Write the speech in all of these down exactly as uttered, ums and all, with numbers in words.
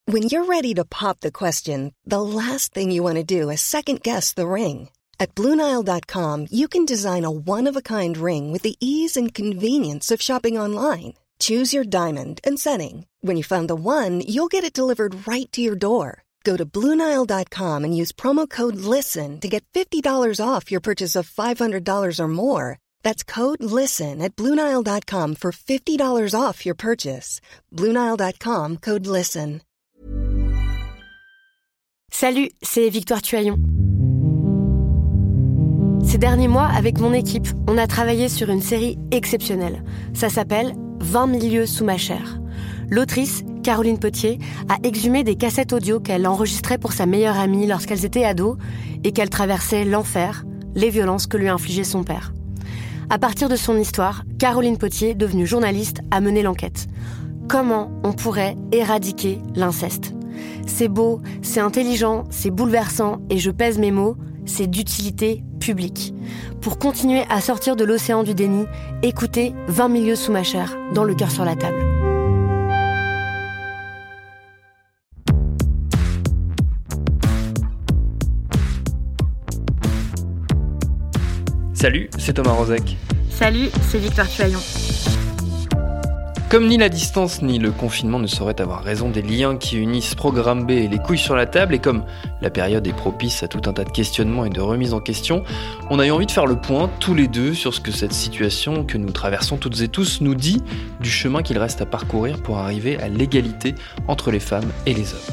When you're ready to pop the question, the last thing you want to do is second-guess the ring. At Blue Nile dot com, you can design a one-of-a-kind ring with the ease and convenience of shopping online. Choose your diamond and setting. When you find the one, you'll get it delivered right to your door. Go to Blue Nile dot com and use promo code LISTEN to get fifty dollars off your purchase of five hundred dollars or more. That's code LISTEN at Blue Nile dot com for fifty dollars off your purchase. Blue Nile dot com, code LISTEN. Salut, c'est Victoire Tuaillon. Ces derniers mois, avec mon équipe, on a travaillé sur une série exceptionnelle. Ça s'appelle « vingt milieux sous ma chair ». L'autrice, Caroline Potier, a exhumé des cassettes audio qu'elle enregistrait pour sa meilleure amie lorsqu'elles étaient ados et qu'elle traversait l'enfer, les violences que lui infligeait son père. À partir de son histoire, Caroline Potier, devenue journaliste, a mené l'enquête. Comment on pourrait éradiquer l'inceste ? C'est beau, c'est intelligent, c'est bouleversant et je pèse mes mots, c'est d'utilité publique. Pour continuer à sortir de l'océan du déni, écoutez vingt milieux sous ma chair, dans le cœur sur la table. Salut, c'est Thomas Rozek. Salut, c'est Victoire Tuaillon. Comme ni la distance ni le confinement ne sauraient avoir raison des liens qui unissent Programme B et les couilles sur la table, et comme la période est propice à tout un tas de questionnements et de remises en question, on a eu envie de faire le point, tous les deux, sur ce que cette situation que nous traversons toutes et tous nous dit du chemin qu'il reste à parcourir pour arriver à l'égalité entre les femmes et les hommes.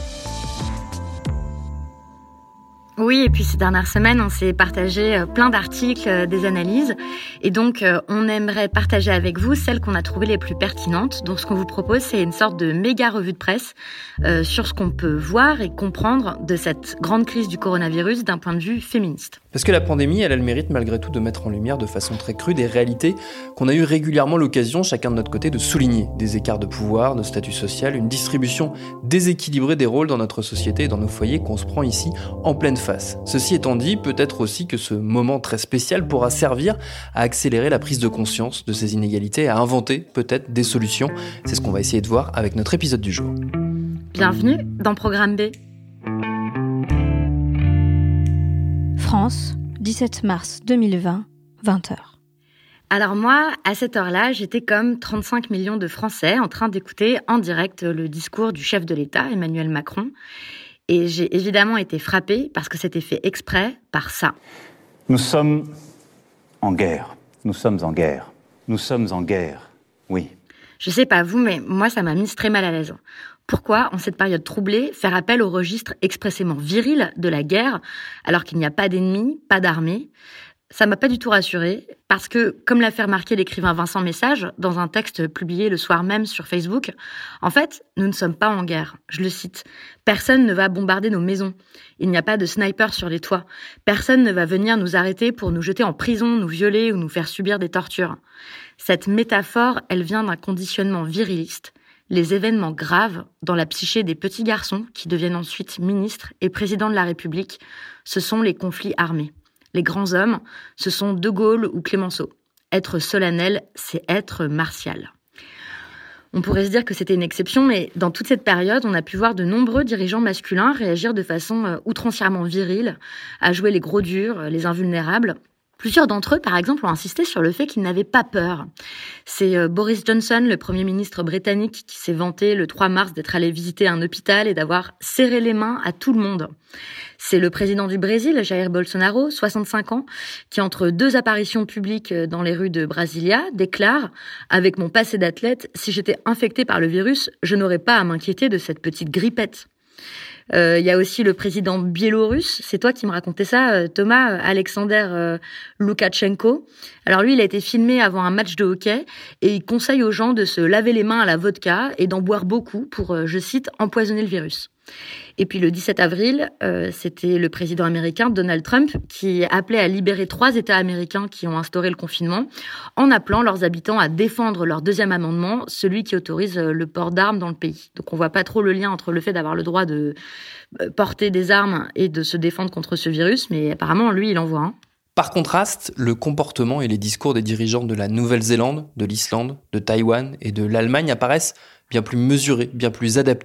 Oui, et puis ces dernières semaines, on s'est partagé plein d'articles, des analyses. Et donc, on aimerait partager avec vous celles qu'on a trouvées les plus pertinentes. Donc, ce qu'on vous propose, c'est une sorte de méga revue de presse euh, sur ce qu'on peut voir et comprendre de cette grande crise du coronavirus d'un point de vue féministe. Parce que la pandémie, elle a le mérite malgré tout de mettre en lumière de façon très crue des réalités qu'on a eu régulièrement l'occasion, chacun de notre côté, de souligner. Des écarts de pouvoir, de statut social, une distribution déséquilibrée des rôles dans notre société et dans nos foyers qu'on se prend ici en pleine face. Ceci étant dit, peut-être aussi que ce moment très spécial pourra servir à accélérer la prise de conscience de ces inégalités, à inventer peut-être des solutions. C'est ce qu'on va essayer de voir avec notre épisode du jour. Bienvenue dans Programme B. France, dix-sept mars deux mille vingt, vingt heures. Alors moi, à cette heure-là, j'étais comme trente-cinq millions de Français en train d'écouter en direct le discours du chef de l'État, Emmanuel Macron. Et j'ai évidemment été frappée parce que c'était fait exprès par ça. Nous sommes en guerre. Nous sommes en guerre. Nous sommes en guerre, oui. Je sais pas vous, mais moi, ça m'a mise très mal à l'aise. Pourquoi, en cette période troublée, faire appel au registre expressément viril de la guerre, alors qu'il n'y a pas d'ennemis, pas d'armée ? Ça m'a pas du tout rassurée, parce que, comme l'a fait remarquer l'écrivain Vincent Message, dans un texte publié le soir même sur Facebook, en fait, nous ne sommes pas en guerre. Je le cite. Personne ne va bombarder nos maisons. Il n'y a pas de sniper sur les toits. Personne ne va venir nous arrêter pour nous jeter en prison, nous violer ou nous faire subir des tortures. Cette métaphore, elle vient d'un conditionnement viriliste. Les événements graves dans la psyché des petits garçons qui deviennent ensuite ministres et présidents de la République, ce sont les conflits armés. Les grands hommes, ce sont De Gaulle ou Clémenceau. Être solennel, c'est être martial. On pourrait se dire que c'était une exception, mais dans toute cette période, on a pu voir de nombreux dirigeants masculins réagir de façon outrancièrement virile, à jouer les gros durs, les invulnérables. Plusieurs d'entre eux, par exemple, ont insisté sur le fait qu'ils n'avaient pas peur. C'est Boris Johnson, le Premier ministre britannique, qui s'est vanté le trois mars d'être allé visiter un hôpital et d'avoir serré les mains à tout le monde. C'est le président du Brésil, Jair Bolsonaro, soixante-cinq ans, qui, entre deux apparitions publiques dans les rues de Brasilia, déclare « Avec mon passé d'athlète, si j'étais infecté par le virus, je n'aurais pas à m'inquiéter de cette petite grippette ». Il euh, y a aussi le président biélorusse, c'est toi qui me racontais ça, Thomas, Alexander euh, Loukachenko. Alors lui, il a été filmé avant un match de hockey et il conseille aux gens de se laver les mains à la vodka et d'en boire beaucoup pour, euh, je cite, empoisonner le virus. Et puis le dix-sept avril, euh, c'était le président américain Donald Trump qui appelait à libérer trois États américains qui ont instauré le confinement en appelant leurs habitants à défendre leur deuxième amendement, celui qui autorise le port d'armes dans le pays. Donc on voit pas trop le lien entre le fait d'avoir le droit de porter des armes et de se défendre contre ce virus, mais apparemment lui il en voit un. Par contraste, le comportement et les discours des dirigeants de la Nouvelle-Zélande, de l'Islande, de Taïwan et de l'Allemagne apparaissent bien plus mesurés, bien plus adaptés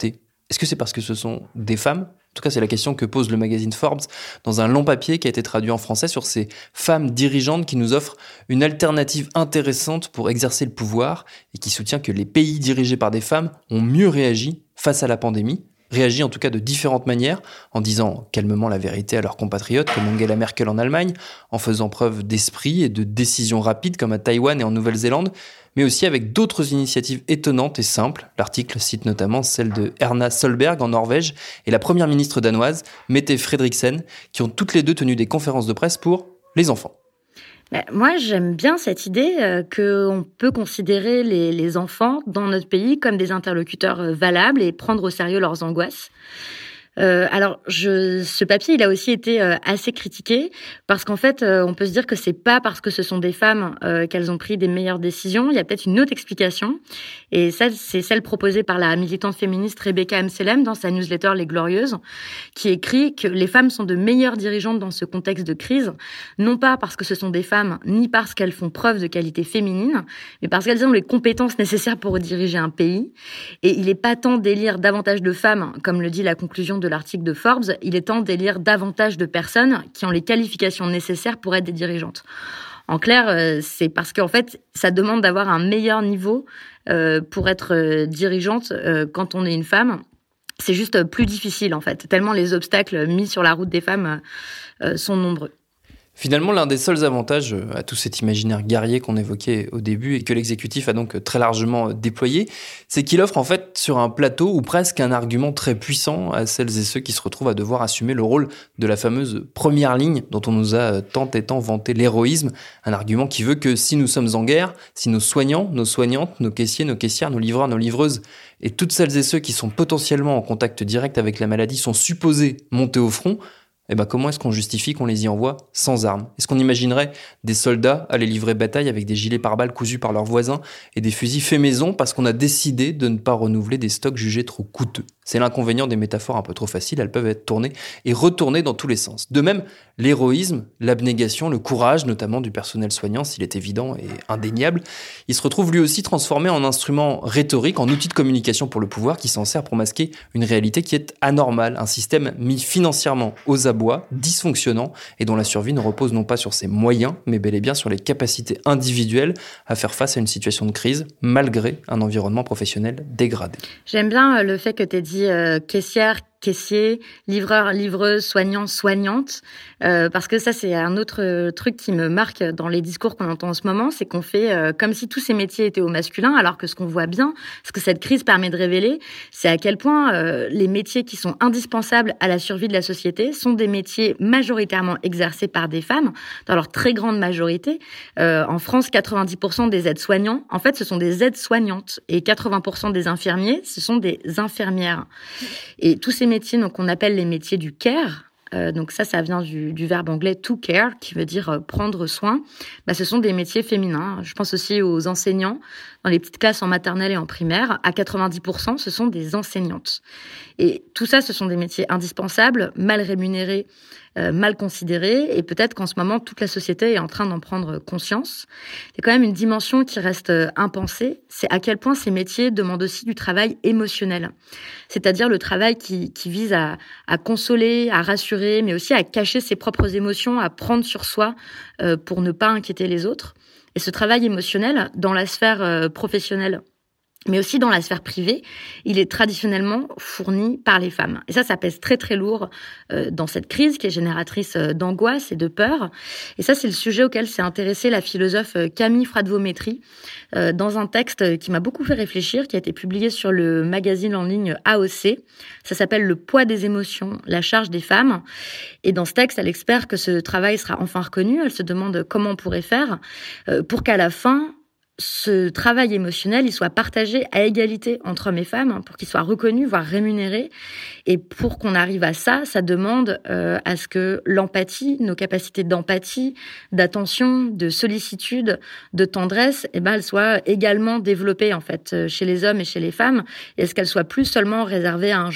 Est-ce que c'est parce que ce sont des femmes ? En tout cas, c'est la question que pose le magazine Forbes dans un long papier qui a été traduit en français sur ces femmes dirigeantes qui nous offrent une alternative intéressante pour exercer le pouvoir et qui soutient que les pays dirigés par des femmes ont mieux réagi face à la pandémie, réagi en tout cas de différentes manières, en disant calmement la vérité à leurs compatriotes comme Angela Merkel en Allemagne, en faisant preuve d'esprit et de décision rapide comme à Taïwan et en Nouvelle-Zélande, mais aussi avec d'autres initiatives étonnantes et simples. L'article cite notamment celle de Erna Solberg en Norvège et la première ministre danoise, Mette Frederiksen, qui ont toutes les deux tenu des conférences de presse pour les enfants. Ben, moi, j'aime bien cette idée euh, qu'on peut considérer les, les enfants dans notre pays comme des interlocuteurs euh, valables et prendre au sérieux leurs angoisses. Euh, alors, je, ce papier, il a aussi été euh, assez critiqué parce qu'en fait, euh, on peut se dire que c'est pas parce que ce sont des femmes euh, qu'elles ont pris des meilleures décisions. Il y a peut-être une autre explication, et ça, c'est celle proposée par la militante féministe Rebecca Amselem dans sa newsletter Les Glorieuses, qui écrit que les femmes sont de meilleures dirigeantes dans ce contexte de crise, non pas parce que ce sont des femmes, ni parce qu'elles font preuve de qualité féminine, mais parce qu'elles ont les compétences nécessaires pour diriger un pays. Et il est pas temps d'élire davantage de femmes, comme le dit la conclusion de l'article de Forbes, il est temps d'élire davantage de personnes qui ont les qualifications nécessaires pour être des dirigeantes. En clair, c'est parce qu'en fait, ça demande d'avoir un meilleur niveau euh, pour être dirigeante euh, quand on est une femme. C'est juste plus difficile, en fait, tellement les obstacles mis sur la route des femmes euh, sont nombreux. Finalement, l'un des seuls avantages à tout cet imaginaire guerrier qu'on évoquait au début et que l'exécutif a donc très largement déployé, c'est qu'il offre en fait sur un plateau ou presque un argument très puissant à celles et ceux qui se retrouvent à devoir assumer le rôle de la fameuse première ligne dont on nous a tant et tant vanté l'héroïsme. Un argument qui veut que si nous sommes en guerre, si nos soignants, nos soignantes, nos caissiers, nos caissières, nos livreurs, nos livreuses et toutes celles et ceux qui sont potentiellement en contact direct avec la maladie sont supposés monter au front, eh ben comment est-ce qu'on justifie qu'on les y envoie sans armes ? Est-ce qu'on imaginerait des soldats aller livrer bataille avec des gilets pare-balles cousus par leurs voisins et des fusils faits maison parce qu'on a décidé de ne pas renouveler des stocks jugés trop coûteux ? C'est l'inconvénient des métaphores un peu trop faciles, elles peuvent être tournées et retournées dans tous les sens. De même, l'héroïsme, l'abnégation, le courage, notamment du personnel soignant, s'il est évident et indéniable, il se retrouve lui aussi transformé en instrument rhétorique, en outil de communication pour le pouvoir qui s'en sert pour masquer une réalité qui est anormale, un système mis financièrement aux abois, dysfonctionnant et dont la survie ne repose non pas sur ses moyens, mais bel et bien sur les capacités individuelles à faire face à une situation de crise, malgré un environnement professionnel dégradé. J'aime bien le fait que tu aies dit euh, caissière, caissier, livreur, livreuse, soignant, soignante, euh, parce que ça, c'est un autre truc qui me marque dans les discours qu'on entend en ce moment, c'est qu'on fait euh, comme si tous ces métiers étaient au masculin, alors que ce qu'on voit bien, ce que cette crise permet de révéler, c'est à quel point euh, les métiers qui sont indispensables à la survie de la société sont des métiers majoritairement exercés par des femmes, dans leur très grande majorité. Euh, en France, quatre-vingt-dix pour cent des aides-soignants, en fait, ce sont des aides-soignantes, et quatre-vingts pour cent des infirmiers, ce sont des infirmières. Et tous ces métiers, donc, qu'on appelle les métiers du care, euh, donc ça, ça vient du, du verbe anglais to care, qui veut dire euh, prendre soin, bah, ce sont des métiers féminins. Je pense aussi aux enseignants, dans les petites classes en maternelle et en primaire, à quatre-vingt-dix pour cent, ce sont des enseignantes. Et tout ça, ce sont des métiers indispensables, mal rémunérés, euh, mal considérés, et peut-être qu'en ce moment, toute la société est en train d'en prendre conscience. Il y a quand même une dimension qui reste impensée, c'est à quel point ces métiers demandent aussi du travail émotionnel. C'est-à-dire le travail qui, qui vise à, à consoler, à rassurer, mais aussi à cacher ses propres émotions, à prendre sur soi euh, pour ne pas inquiéter les autres. Et ce travail émotionnel, dans la sphère euh, professionnelle, mais aussi dans la sphère privée, il est traditionnellement fourni par les femmes. Et ça, ça pèse très très lourd euh, dans cette crise qui est génératrice euh, d'angoisse et de peur. Et ça, c'est le sujet auquel s'est intéressée la philosophe Camille Fradvo-Métry euh, dans un texte qui m'a beaucoup fait réfléchir, qui a été publié sur le magazine en ligne A O C. Ça s'appelle « Le poids des émotions, la charge des femmes ». Et dans ce texte, elle espère que ce travail sera enfin reconnu. Elle se demande comment on pourrait faire euh, pour qu'à la fin, ce travail émotionnel, il soit partagé à égalité entre hommes et femmes, pour qu'il soit reconnu, voire rémunéré. Et pour qu'on arrive à ça, ça demande euh, à ce que l'empathie, nos capacités d'empathie, d'attention, de sollicitude, de tendresse, eh ben, elles soient également développées en fait chez les hommes et chez les femmes, et est-ce qu'elles soient plus seulement réservées à un genre.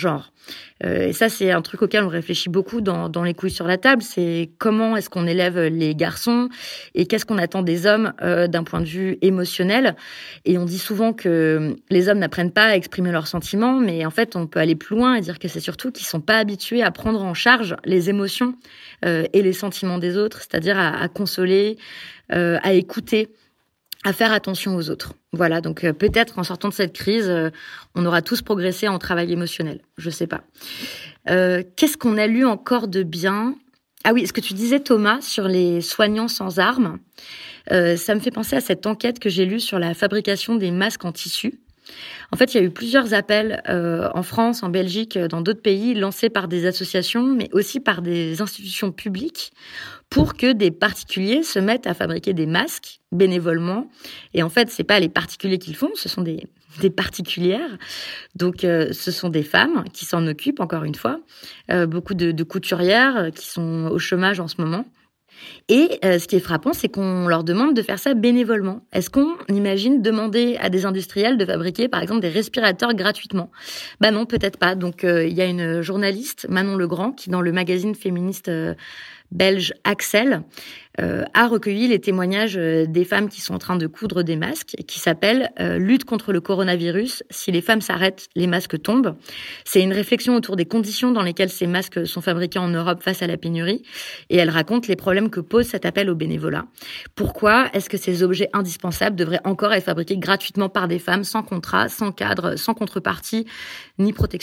Euh, et ça, c'est un truc auquel on réfléchit beaucoup dans, dans les couilles sur la table. C'est comment est-ce qu'on élève les garçons et qu'est-ce qu'on attend des hommes euh, d'un point de vue émotionnel. Et on dit souvent que les hommes n'apprennent pas à exprimer leurs sentiments, mais en fait, on peut aller plus loin et dire que c'est surtout qu'ils sont pas habitués à prendre en charge les émotions euh, et les sentiments des autres, c'est-à-dire à, à consoler, euh, à écouter, à faire attention aux autres. Voilà, donc euh, peut-être en sortant de cette crise, euh, on aura tous progressé en travail émotionnel. Je sais pas. Euh, qu'est-ce qu'on a lu encore de bien ? Ah oui, ce que tu disais, Thomas, sur les soignants sans armes, euh, ça me fait penser à cette enquête que j'ai lue sur la fabrication des masques en tissu. En fait, il y a eu plusieurs appels euh, en France, en Belgique, dans d'autres pays, lancés par des associations, mais aussi par des institutions publiques, pour que des particuliers se mettent à fabriquer des masques bénévolement. Et en fait, c'est pas les particuliers qui le font, ce sont des, des particulières. Donc, euh, ce sont des femmes qui s'en occupent, encore une fois. Euh, beaucoup de, de couturières qui sont au chômage en ce moment. Et euh, ce qui est frappant, c'est qu'on leur demande de faire ça bénévolement. Est-ce qu'on imagine demander à des industriels de fabriquer, par exemple, des respirateurs gratuitement ? Bah non, peut-être pas. Donc, euh, il y a une journaliste, Manon Legrand, qui, dans le magazine féministe euh, belge Axel, euh, a recueilli les témoignages des femmes qui sont en train de coudre des masques, qui s'appelle euh, « Lutte contre le coronavirus. Si les femmes s'arrêtent, les masques tombent ». C'est une réflexion autour des conditions dans lesquelles ces masques sont fabriqués en Europe face à la pénurie. Et elle raconte les problèmes que pose cet appel au bénévolat. Pourquoi est-ce que ces objets indispensables devraient encore être fabriqués gratuitement par des femmes, sans contrat, sans cadre, sans contrepartie, ni protection ?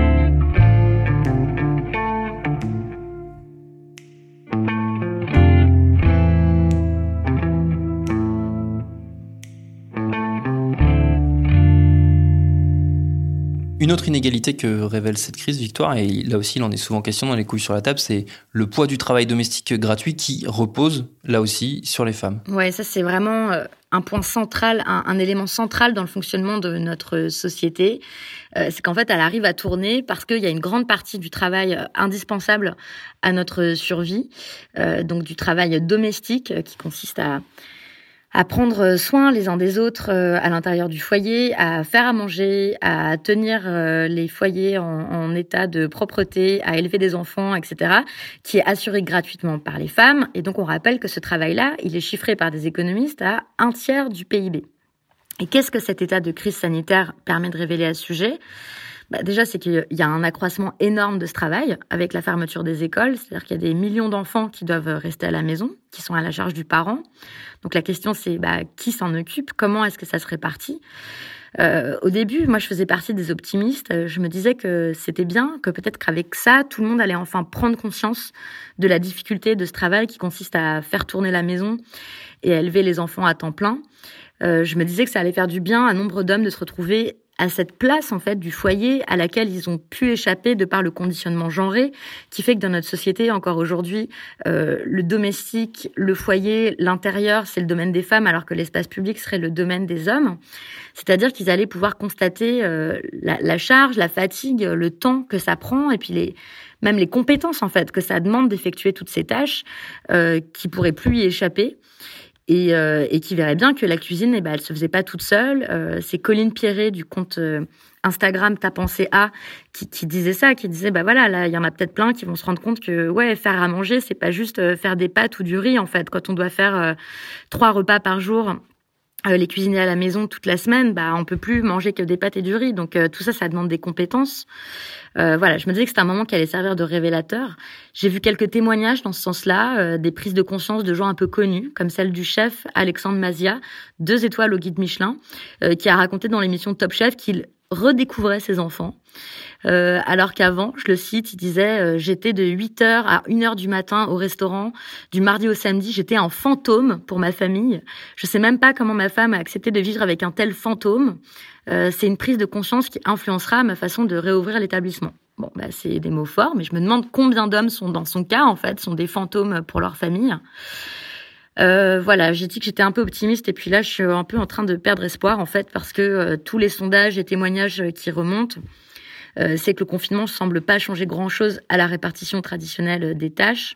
Une autre inégalité que révèle cette crise, Victoire, et là aussi il en est souvent question dans les couilles sur la table, c'est le poids du travail domestique gratuit qui repose là aussi sur les femmes. Ouais, ça c'est vraiment un point central, un, un élément central dans le fonctionnement de notre société. Euh, c'est qu'en fait elle arrive à tourner parce qu'il y a une grande partie du travail indispensable à notre survie, euh, donc du travail domestique qui consiste à à prendre soin les uns des autres euh, à l'intérieur du foyer, à faire à manger, à tenir euh, les foyers en, en état de propreté, à élever des enfants, et cetera, qui est assuré gratuitement par les femmes. Et donc, on rappelle que ce travail-là, il est chiffré par des économistes à un tiers du P I B. Et qu'est-ce que cet état de crise sanitaire permet de révéler à ce sujet ? Bah déjà, c'est qu'il y a un accroissement énorme de ce travail avec la fermeture des écoles. C'est-à-dire qu'il y a des millions d'enfants qui doivent rester à la maison, qui sont à la charge du parent. Donc la question, c'est bah, qui s'en occupe ? Comment est-ce que ça se répartit ? Euh, au début, moi, je faisais partie des optimistes. Je me disais que c'était bien, que peut-être qu'avec ça, tout le monde allait enfin prendre conscience de la difficulté de ce travail qui consiste à faire tourner la maison et à élever les enfants à temps plein. Euh, je me disais que ça allait faire du bien à nombre d'hommes de se retrouver à cette place en fait du foyer à laquelle ils ont pu échapper de par le conditionnement genré qui fait que dans notre société encore aujourd'hui euh, le domestique, le foyer, l'intérieur c'est le domaine des femmes alors que l'espace public serait le domaine des hommes. C'est-à-dire qu'ils allaient pouvoir constater euh, la, la charge, la fatigue, le temps que ça prend et puis les même les compétences en fait que ça demande d'effectuer toutes ces tâches euh, qui pourraient plus y échapper. Et, euh, et qui verrait bien que la cuisine, eh ben, elle se faisait pas toute seule. Euh, c'est Colline Pierret du compte euh, Instagram Ta Pensée A qui, qui disait ça, qui disait bah voilà, là il y en a peut-être plein qui vont se rendre compte que ouais, faire à manger, c'est pas juste euh, faire des pâtes ou du riz en fait. Quand on doit faire euh, trois repas par jour, euh, les cuisiner à la maison toute la semaine, bah on peut plus manger que des pâtes et du riz. Donc euh, tout ça, ça demande des compétences. Euh, voilà, je me disais que c'était un moment qui allait servir de révélateur. J'ai vu quelques témoignages dans ce sens-là, euh, des prises de conscience de gens un peu connus, comme celle du chef Alexandre Mazia, deux étoiles au guide Michelin, euh, qui a raconté dans l'émission Top Chef qu'il redécouvrait ses enfants. Euh, alors qu'avant, je le cite, il disait euh, « J'étais de huit heures à une heure du matin au restaurant, du mardi au samedi, j'étais un fantôme pour ma famille. Je sais même pas comment ma femme a accepté de vivre avec un tel fantôme. Euh, c'est une prise de conscience qui influencera ma façon de réouvrir l'établissement. » Bon, bah, c'est des mots forts, mais je me demande combien d'hommes sont dans son cas, en fait, sont des fantômes pour leur famille. Euh, voilà, j'ai dit que j'étais un peu optimiste et puis là, je suis un peu en train de perdre espoir, en fait, parce que euh, tous les sondages et témoignages qui remontent, euh, c'est que le confinement ne semble pas changer grand-chose à la répartition traditionnelle des tâches.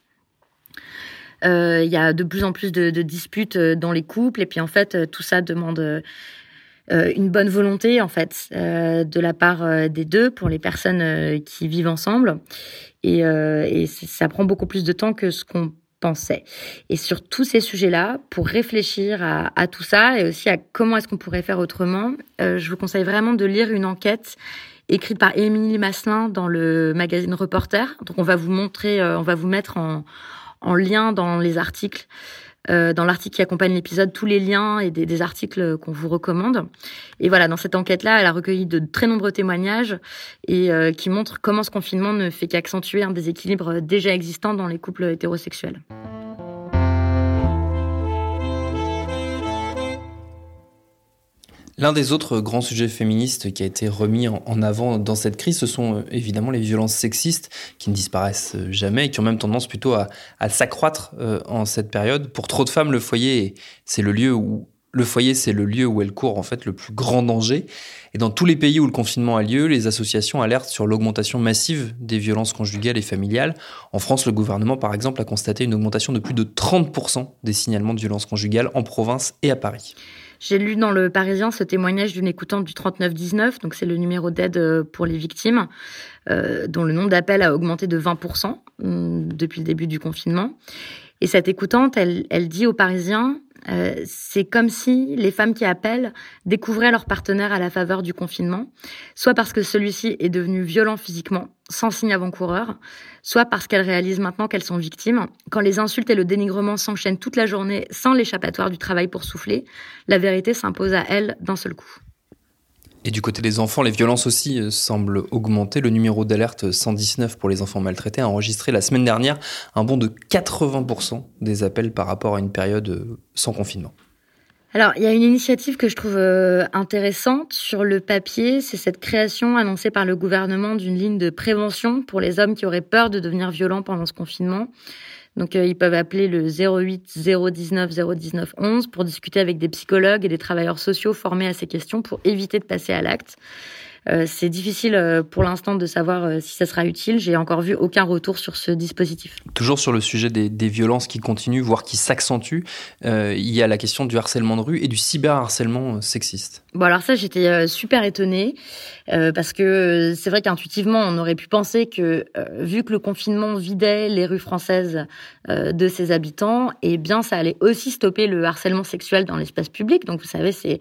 Il euh, y a de plus en plus de, de disputes dans les couples et puis en fait, tout ça demande euh, une bonne volonté en fait euh, de la part euh, des deux pour les personnes euh, qui vivent ensemble. Et, euh, et ça prend beaucoup plus de temps que ce qu'on pensait. Et sur tous ces sujets-là, pour réfléchir à, à tout ça et aussi à comment est-ce qu'on pourrait faire autrement, euh, je vous conseille vraiment de lire une enquête écrite par Émilie Maslin dans le magazine Reporter. Donc on va vous montrer, euh, on va vous mettre en, en lien dans les articles, euh, dans l'article qui accompagne l'épisode, tous les liens et des, des articles qu'on vous recommande. Et voilà, dans cette enquête-là, elle a recueilli de très nombreux témoignages et euh, qui montrent comment ce confinement ne fait qu'accentuer un déséquilibre déjà existant dans les couples hétérosexuels. L'un des autres grands sujets féministes qui a été remis en avant dans cette crise, ce sont évidemment les violences sexistes qui ne disparaissent jamais et qui ont même tendance plutôt à, à s'accroître en cette période. Pour trop de femmes, le foyer, c'est le lieu où le foyer, c'est le lieu où elles courent en fait le plus grand danger. Et dans tous les pays où le confinement a lieu, les associations alertent sur l'augmentation massive des violences conjugales et familiales. En France, le gouvernement, par exemple, a constaté une augmentation de plus de trente pour cent des signalements de violences conjugales en province et à Paris. J'ai lu dans Le Parisien ce témoignage d'une écoutante du trente-neuf dix-neuf, donc c'est le numéro d'aide pour les victimes, euh, dont le nombre d'appels a augmenté de vingt pour cent depuis le début du confinement. Et cette écoutante, elle, elle dit aux Parisiens, euh, c'est comme si les femmes qui appellent découvraient leur partenaire à la faveur du confinement, soit parce que celui-ci est devenu violent physiquement, sans signe avant-coureur, soit parce qu'elles réalisent maintenant qu'elles sont victimes. Quand les insultes et le dénigrement s'enchaînent toute la journée sans l'échappatoire du travail pour souffler, la vérité s'impose à elles d'un seul coup. Et du côté des enfants, les violences aussi semblent augmenter. Le numéro d'alerte cent dix-neuf pour les enfants maltraités a enregistré la semaine dernière un bond de quatre-vingts pour cent des appels par rapport à une période sans confinement. Alors, il y a une initiative que je trouve euh, intéressante sur le papier, c'est cette création annoncée par le gouvernement d'une ligne de prévention pour les hommes qui auraient peur de devenir violents pendant ce confinement. Donc, euh, ils peuvent appeler le zéro huit zéro dix-neuf zéro dix-neuf onze pour discuter avec des psychologues et des travailleurs sociaux formés à ces questions pour éviter de passer à l'acte. Euh, c'est difficile euh, pour l'instant de savoir euh, si ça sera utile. J'ai encore vu aucun retour sur ce dispositif. Toujours sur le sujet des, des violences qui continuent, voire qui s'accentuent, euh, il y a la question du harcèlement de rue et du cyberharcèlement sexiste. Bon, alors ça, j'étais euh, super étonnée euh, parce que c'est vrai qu'intuitivement, on aurait pu penser que euh, vu que le confinement vidait les rues françaises euh, de ses habitants, eh bien, ça allait aussi stopper le harcèlement sexuel dans l'espace public. Donc, vous savez, c'est,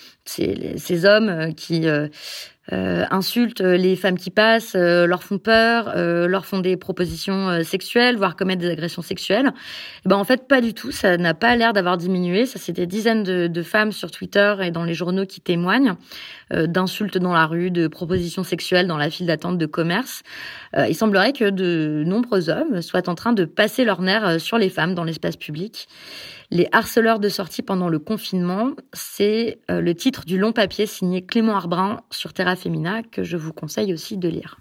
c'est ces hommes qui euh, euh, insultent les femmes qui passent, euh, leur font peur, euh, leur font des propositions euh, sexuelles, voire commettent des agressions sexuelles. Et ben en fait pas du tout, ça n'a pas l'air d'avoir diminué. Ça c'est des dizaines de, de femmes sur Twitter et dans les journaux qui témoignent euh, d'insultes dans la rue, de propositions sexuelles dans la file d'attente de commerce. Euh, il semblerait que de nombreux hommes soient en train de passer leur nerf sur les femmes dans l'espace public. Les harceleurs de sortie pendant le confinement, c'est euh, le titre du long papier signé Clément Arbrin sur Terra Femina que je vous conseille aussi de lire.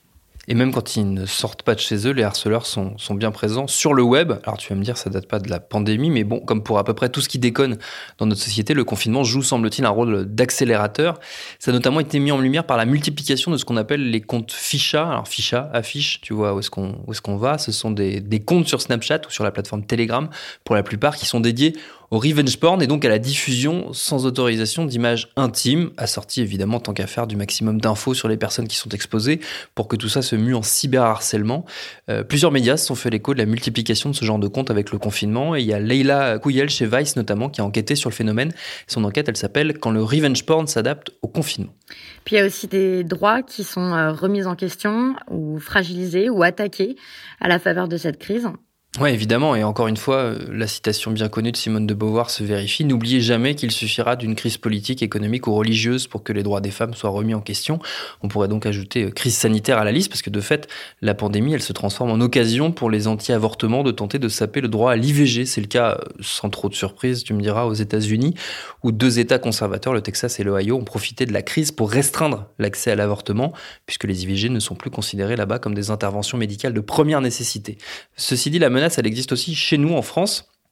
Et même quand ils ne sortent pas de chez eux, les harceleurs sont, sont bien présents sur le web. Alors tu vas me dire, ça date pas de la pandémie, mais bon, comme pour à peu près tout ce qui déconne dans notre société, le confinement joue, semble-t-il, un rôle d'accélérateur. Ça a notamment été mis en lumière par la multiplication de ce qu'on appelle les comptes ficha. Alors ficha, affiche, tu vois où est-ce qu'on, où est-ce qu'on va. Ce sont des, des comptes sur Snapchat ou sur la plateforme Telegram, pour la plupart, qui sont dédiés au revenge porn et donc à la diffusion sans autorisation d'images intimes, assorties évidemment tant qu'à faire du maximum d'infos sur les personnes qui sont exposées pour que tout ça se mue en cyberharcèlement. Euh, plusieurs médias se sont fait l'écho de la multiplication de ce genre de comptes avec le confinement et il y a Leila Kouyel chez Vice notamment qui a enquêté sur le phénomène. Son enquête, elle s'appelle « Quand le revenge porn s'adapte au confinement ». Puis il y a aussi des droits qui sont remis en question ou fragilisés ou attaqués à la faveur de cette crise. Oui, évidemment, et encore une fois, la citation bien connue de Simone de Beauvoir se vérifie. N'oubliez jamais qu'il suffira d'une crise politique, économique ou religieuse pour que les droits des femmes soient remis en question. On pourrait donc ajouter crise sanitaire à la liste, parce que de fait, la pandémie, elle se transforme en occasion pour les anti-avortements de tenter de saper le droit à l'I V G. C'est le cas, sans trop de surprise, tu me diras, aux États-Unis, où deux États conservateurs, le Texas et l'Ohio, ont profité de la crise pour restreindre l'accès à l'avortement, puisque les I V G ne sont plus considérés là-bas comme des interventions médicales de première nécessité. Ceci dit, la menace, elle existe aussi chez nous en France.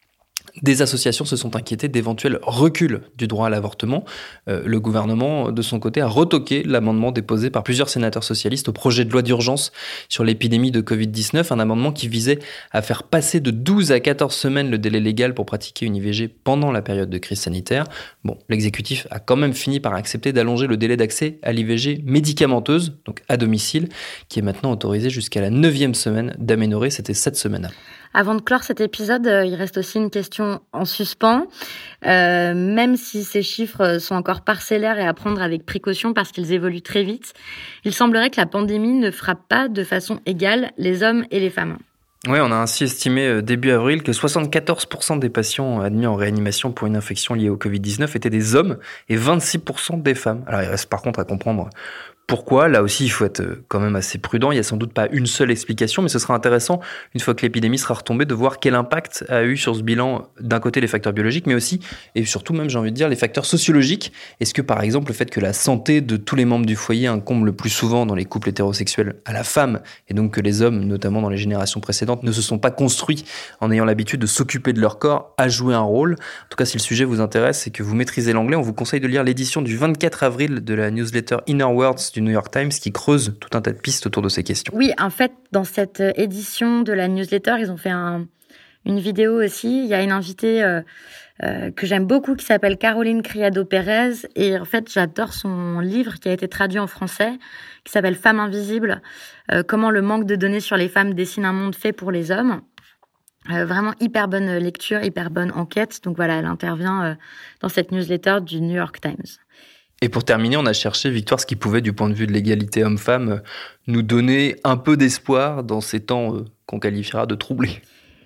Des associations se sont inquiétées d'éventuels reculs du droit à l'avortement. Euh, le gouvernement, de son côté, a retoqué l'amendement déposé par plusieurs sénateurs socialistes au projet de loi d'urgence sur l'épidémie de covid dix-neuf, un amendement qui visait à faire passer de douze à quatorze semaines le délai légal pour pratiquer une I V G pendant la période de crise sanitaire. Bon, l'exécutif a quand même fini par accepter d'allonger le délai d'accès à l'I V G médicamenteuse, donc à domicile, qui est maintenant autorisé jusqu'à la neuvième semaine d'aménorrhée, c'était sept semaines. Avant de clore cet épisode, il reste aussi une question en suspens. Euh, même si ces chiffres sont encore parcellaires et à prendre avec précaution parce qu'ils évoluent très vite, il semblerait que la pandémie ne frappe pas de façon égale les hommes et les femmes. Oui, on a ainsi estimé début avril que soixante-quatorze pour cent des patients admis en réanimation pour une infection liée au covid dix-neuf étaient des hommes et vingt-six pour cent des femmes. Alors il reste par contre à comprendre pourquoi. Là aussi, il faut être quand même assez prudent. Il n'y a sans doute pas une seule explication, mais ce sera intéressant, une fois que l'épidémie sera retombée, de voir quel impact a eu sur ce bilan, d'un côté, les facteurs biologiques, mais aussi, et surtout même, j'ai envie de dire, les facteurs sociologiques. Est-ce que, par exemple, le fait que la santé de tous les membres du foyer incombe le plus souvent dans les couples hétérosexuels à la femme, et donc que les hommes, notamment dans les générations précédentes, ne se sont pas construits en ayant l'habitude de s'occuper de leur corps, a joué un rôle? En tout cas, si le sujet vous intéresse et que vous maîtrisez l'anglais, on vous conseille de lire l'édition du vingt-quatre avril de la newsletter Inner Words du New York Times, qui creuse tout un tas de pistes autour de ces questions. Oui, en fait, dans cette édition de la newsletter, ils ont fait un, une vidéo aussi. Il y a une invitée euh, euh, que j'aime beaucoup qui s'appelle Caroline Criado-Pérez. Et en fait, j'adore son livre qui a été traduit en français, qui s'appelle Femmes invisibles. Euh, comment le manque de données sur les femmes dessine un monde fait pour les hommes. Euh, vraiment hyper bonne lecture, hyper bonne enquête. Donc voilà, elle intervient euh, dans cette newsletter du New York Times. Et pour terminer, on a cherché, Victoire, ce qui pouvait, du point de vue de l'égalité homme-femme, nous donner un peu d'espoir dans ces temps euh, qu'on qualifiera de troublés.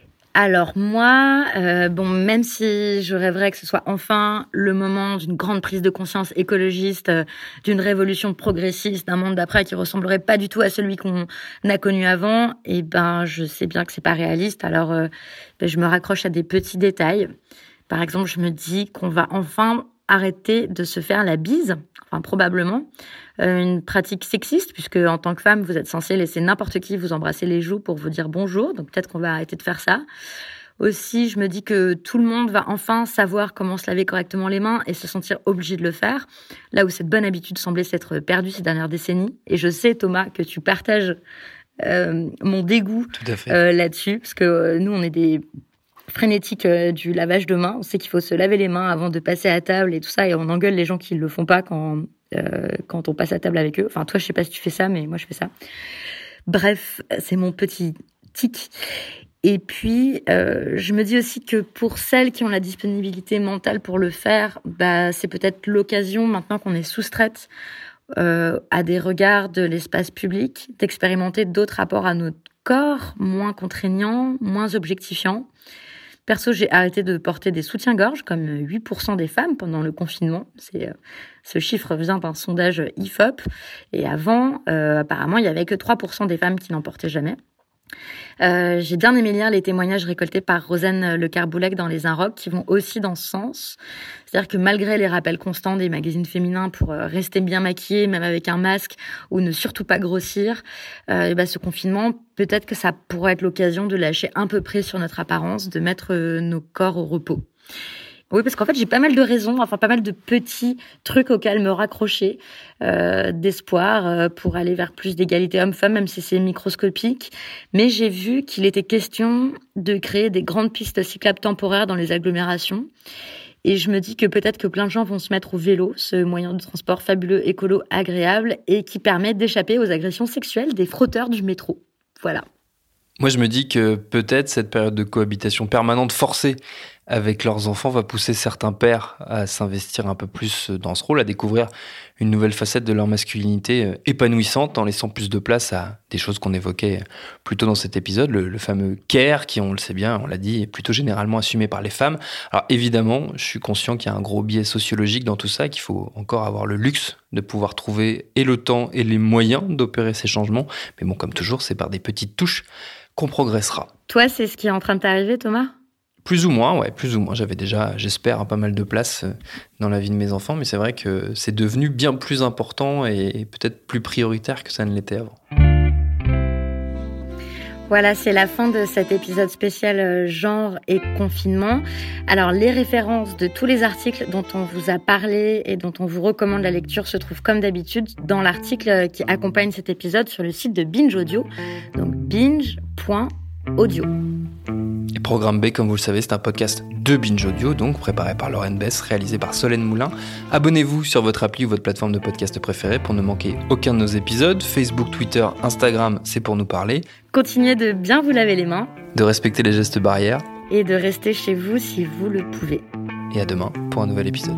Alors moi, euh, bon, même si je rêverais que ce soit enfin le moment d'une grande prise de conscience écologiste, euh, d'une révolution progressiste, d'un monde d'après qui ressemblerait pas du tout à celui qu'on a connu avant, et ben je sais bien que c'est pas réaliste. Alors euh, ben, je me raccroche à des petits détails. Par exemple, je me dis qu'on va enfin arrêter de se faire la bise, enfin probablement, euh, une pratique sexiste, puisque en tant que femme, vous êtes censée laisser n'importe qui vous embrasser les joues pour vous dire bonjour, donc peut-être qu'on va arrêter de faire ça. Aussi, je me dis que tout le monde va enfin savoir comment se laver correctement les mains et se sentir obligé de le faire, là où cette bonne habitude semblait s'être perdue ces dernières décennies. Et je sais, Thomas, que tu partages euh, mon dégoût euh, là-dessus, parce que euh, nous, on est des frénétique euh, du lavage de mains. On sait qu'il faut se laver les mains avant de passer à table et tout ça, et on engueule les gens qui le font pas quand euh, quand on passe à table avec eux. Enfin, toi, je sais pas si tu fais ça, mais moi, je fais ça. Bref, c'est mon petit tic. Et puis, euh, je me dis aussi que pour celles qui ont la disponibilité mentale pour le faire, bah, c'est peut-être l'occasion, maintenant qu'on est soustraite euh, à des regards de l'espace public, d'expérimenter d'autres rapports à notre corps, moins contraignants, moins objectifiants. Perso, j'ai arrêté de porter des soutiens-gorge, comme huit pour cent des femmes pendant le confinement. C'est, euh, ce chiffre vient d'un sondage I F O P. Et avant, euh, apparemment, il y avait que trois pour cent des femmes qui n'en portaient jamais. Euh, j'ai bien aimé lire les témoignages récoltés par Rosen Le Carboulec dans Les Inrocks, qui vont aussi dans ce sens. C'est-à-dire que malgré les rappels constants des magazines féminins pour euh, rester bien maquillée, même avec un masque, ou ne surtout pas grossir, euh, et ben, ce confinement, peut-être que ça pourrait être l'occasion de lâcher un peu prise sur notre apparence, de mettre euh, nos corps au repos. Oui, parce qu'en fait, j'ai pas mal de raisons, enfin pas mal de petits trucs auxquels me raccrocher, euh, d'espoir euh, pour aller vers plus d'égalité homme-femme, même si c'est microscopique. Mais j'ai vu qu'il était question de créer des grandes pistes cyclables temporaires dans les agglomérations. Et je me dis que peut-être que plein de gens vont se mettre au vélo, ce moyen de transport fabuleux, écolo, agréable, et qui permet d'échapper aux agressions sexuelles des frotteurs du métro. Voilà. Moi, je me dis que peut-être cette période de cohabitation permanente forcée avec leurs enfants va pousser certains pères à s'investir un peu plus dans ce rôle, à découvrir une nouvelle facette de leur masculinité épanouissante en laissant plus de place à des choses qu'on évoquait plus tôt dans cet épisode, le, le fameux care qui, on le sait bien, on l'a dit, est plutôt généralement assumé par les femmes. Alors évidemment, je suis conscient qu'il y a un gros biais sociologique dans tout ça, qu'il faut encore avoir le luxe de pouvoir trouver et le temps et les moyens d'opérer ces changements. Mais bon, comme toujours, c'est par des petites touches qu'on progressera. Toi, c'est ce qui est en train de t'arriver, Thomas ? Plus ou moins, ouais, plus ou moins. J'avais déjà, j'espère, pas mal de place dans la vie de mes enfants, mais c'est vrai que c'est devenu bien plus important et peut-être plus prioritaire que ça ne l'était avant. Voilà, c'est la fin de cet épisode spécial genre et confinement. Alors, les références de tous les articles dont on vous a parlé et dont on vous recommande la lecture se trouvent comme d'habitude dans l'article qui accompagne cet épisode sur le site de Binge Audio, donc binge point audio. Et Programme B, comme vous le savez, c'est un podcast de Binge Audio, donc préparé par Lauren Bess, réalisé par Solène Moulin. Abonnez-vous sur votre appli ou votre plateforme de podcast préférée pour ne manquer aucun de nos épisodes. Facebook, Twitter, Instagram, c'est pour nous parler. Continuez de bien vous laver les mains. De respecter les gestes barrières. Et de rester chez vous si vous le pouvez. Et à demain pour un nouvel épisode.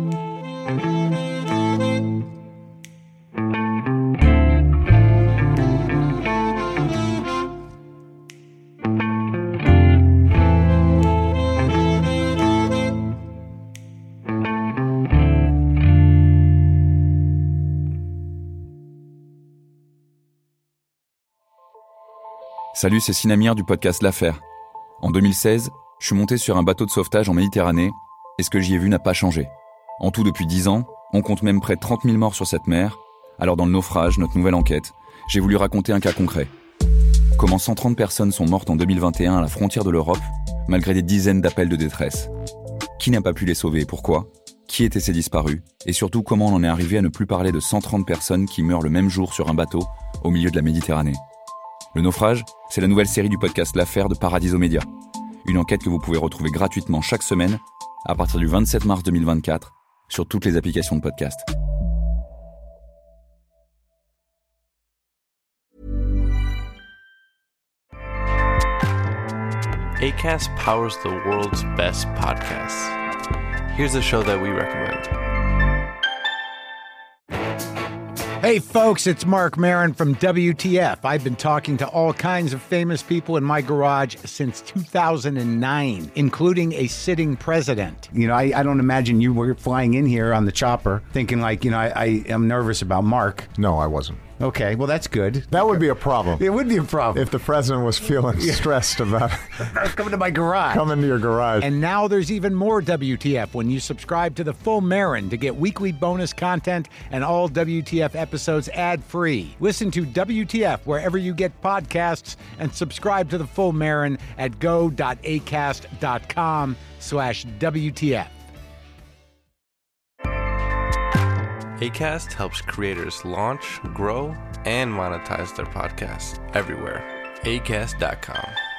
Salut, c'est Sinamir du podcast L'Affaire. En deux mille seize, je suis monté sur un bateau de sauvetage en Méditerranée et ce que j'y ai vu n'a pas changé. En tout, depuis dix ans, on compte même près de trente mille morts sur cette mer. Alors dans le naufrage, notre nouvelle enquête, j'ai voulu raconter un cas concret. Comment cent trente personnes sont mortes en deux mille vingt et un à la frontière de l'Europe, malgré des dizaines d'appels de détresse. Qui n'a pas pu les sauver et pourquoi ? Qui étaient ces disparus ? Et surtout, comment on en est arrivé à ne plus parler de cent trente personnes qui meurent le même jour sur un bateau au milieu de la Méditerranée ? Le naufrage, c'est la nouvelle série du podcast L'Affaire de Paradiso Media. Une enquête que vous pouvez retrouver gratuitement chaque semaine à partir du vingt-sept mars deux mille vingt-quatre sur toutes les applications de podcast. Acast powers the world's best podcasts. Here's a show that we recommend. Hey folks, it's Mark Maron from W T F. I've been talking to all kinds of famous people in my garage since two thousand nine, including a sitting president. You know, I, I don't imagine you were flying in here on the chopper thinking like, you know, I, I am nervous about Mark. No, I wasn't. Okay, well, that's good. That would be a problem. It would be a problem. If the president was feeling stressed about coming to my garage. Coming to your garage. And now there's even more W T F when you subscribe to the full Marin to get weekly bonus content and all W T F episodes ad-free. Listen to W T F wherever you get podcasts and subscribe to the full Marin at go.acast.com slash WTF. Acast helps creators launch, grow, and monetize their podcasts everywhere. acast dot com.